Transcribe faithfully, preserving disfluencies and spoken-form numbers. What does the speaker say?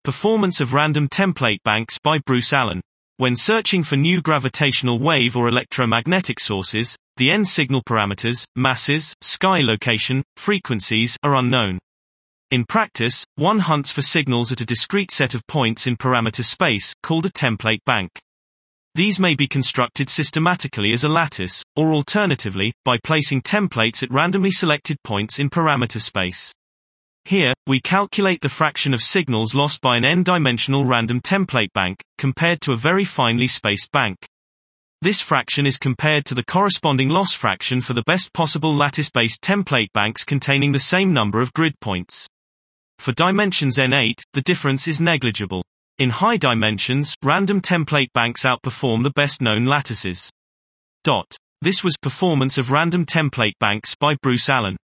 Performance of random template banks by Bruce Allen. When searching for new gravitational wave or electromagnetic sources, the end signal parameters, masses, sky location, frequencies, are unknown. In practice, one hunts for signals at a discrete set of points in parameter space, called a template bank. These may be constructed systematically as a lattice, or alternatively, by placing templates at randomly selected points in parameter space. Here, we calculate the fraction of signals lost by an n-dimensional random template bank, compared to a very finely spaced bank. This fraction is compared to the corresponding loss fraction for the best possible lattice-based template banks containing the same number of grid points. For dimensions n eight, the difference is negligible. In high dimensions, random template banks outperform the best-known lattices. Dot. This was Performance of Random Template Banks by Bruce Allen.